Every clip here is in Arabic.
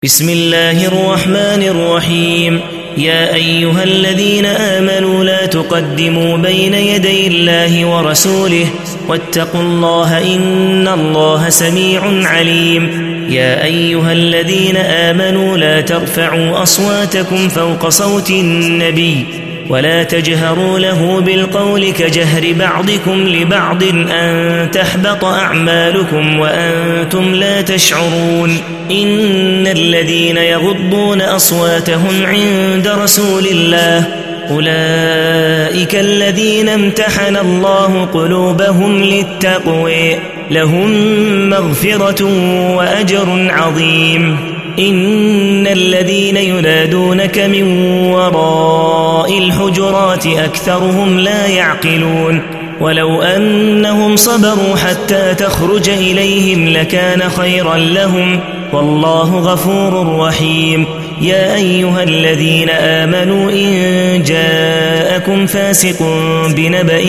بسم الله الرحمن الرحيم. يا أيها الذين آمنوا لا تقدموا بين يدي الله ورسوله واتقوا الله إن الله سميع عليم. يا أيها الذين آمنوا لا ترفعوا أصواتكم فوق صوت النبي ولا تجهروا له بالقول كجهر بعضكم لبعض أن تحبط أعمالكم وأنتم لا تشعرون. إن الذين يغضون أصواتهم عند رسول الله أولئك الذين امتحن الله قلوبهم للتقوى لهم مغفرة وأجر عظيم. إن الذين ينادونك من وراء الحجرات أكثرهم لا يعقلون. ولو أنهم صبروا حتى تخرج إليهم لكان خيرا لهم والله غفور رحيم. يا أيها الذين آمنوا إن جاءكم فاسق بنبأ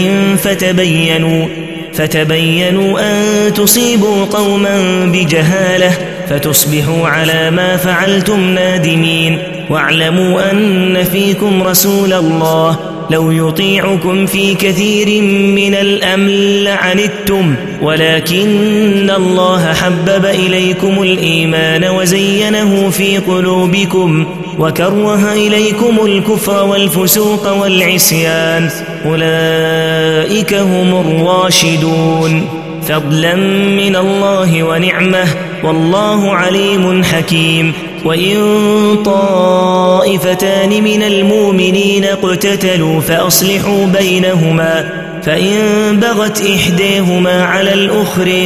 فتبينوا أن تصيبوا قوما بجهالة فتصبحوا على ما فعلتم نادمين. واعلموا أن فيكم رسول الله لو يطيعكم في كثير من الأمر لعنتم ولكن الله حبب إليكم الإيمان وزينه في قلوبكم وكره إليكم الكفر والفسوق والعصيان أولئك هم الراشدون فضلا من الله ونعمه والله عليم حكيم. وإن طائفتان من المؤمنين اقتتلوا فأصلحوا بينهما فإن بغت إحداهما على الأخرى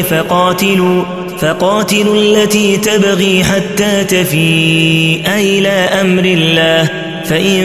فقاتلوا التي تبغي حتى تفيء إلى أمر الله فإن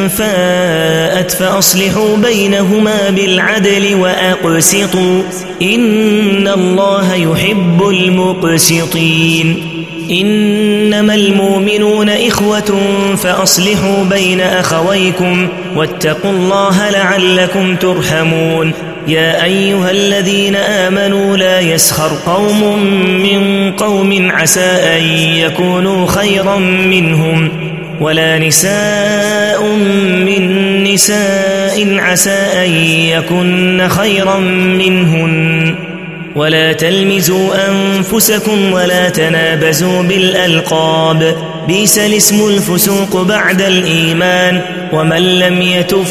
فاءت فأصلحوا بينهما بالعدل وأقسطوا إن الله يحب المقسطين. إنما المؤمنون إخوة فأصلحوا بين أخويكم واتقوا الله لعلكم ترحمون. يا أيها الذين آمنوا لا يسخر قوم من قوم عسى أن يكونوا خيرا منهم ولا نساء من نساء عسى أن يكن خيرا منهن ولا تلمزوا أنفسكم ولا تنابزوا بالألقاب بئس الاسم الفسوق بعد الإيمان ومن لم يتب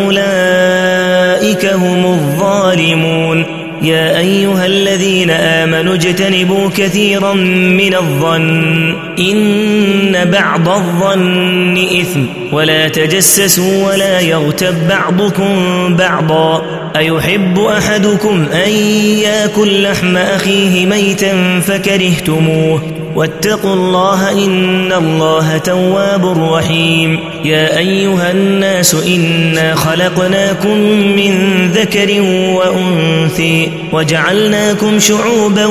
فأولئك هم الظالمون. يا أيها الذين آمنوا اجتنبوا كثيرا من الظن إن بعض الظن إثم ولا تجسسوا ولا يغتب بعضكم بعضا أيحب أحدكم أن يأكل لحم أخيه ميتا فكرهتموه واتقوا الله إن الله تواب رحيم. يا أيها الناس إنا خلقناكم من ذكر وأنثى وجعلناكم شعوبا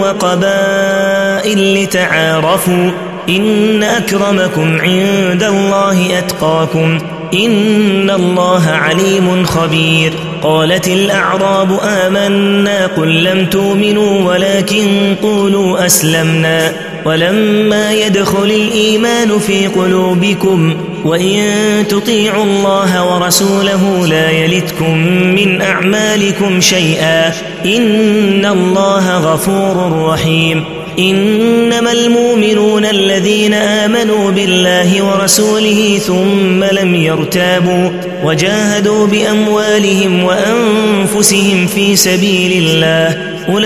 وقبائل لتعارفوا إن أكرمكم عند الله أتقاكم إن الله عليم خبير. قالت الأعراب آمنا قل لم تؤمنوا ولكن قولوا أسلمنا ولما يدخل الإيمان في قلوبكم وإن تطيعوا الله ورسوله لا يلتكم من أعمالكم شيئا إن الله غفور رحيم. إنما المؤمنون الذين آمنوا بالله ورسوله ثم لم يرتابوا وجاهدوا بأموالهم وأنفسهم في سبيل الله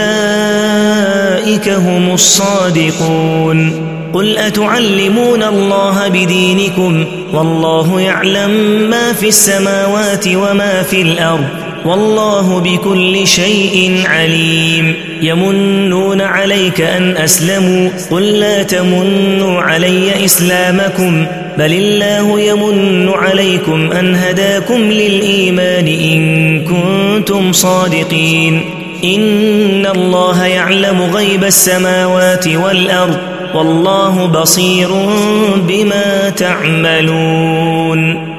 أولئك هم الصادقون. قل أتعلمون الله بدينكم والله يعلم ما في السماوات وما في الأرض والله بكل شيء عليم. يمنون عليك أن أسلموا قل لا تمنوا علي إسلامكم بل الله يمن عليكم أن هداكم للإيمان إن كنتم صادقين. إن الله يعلم غيب السماوات والأرض والله بصير بما تعملون.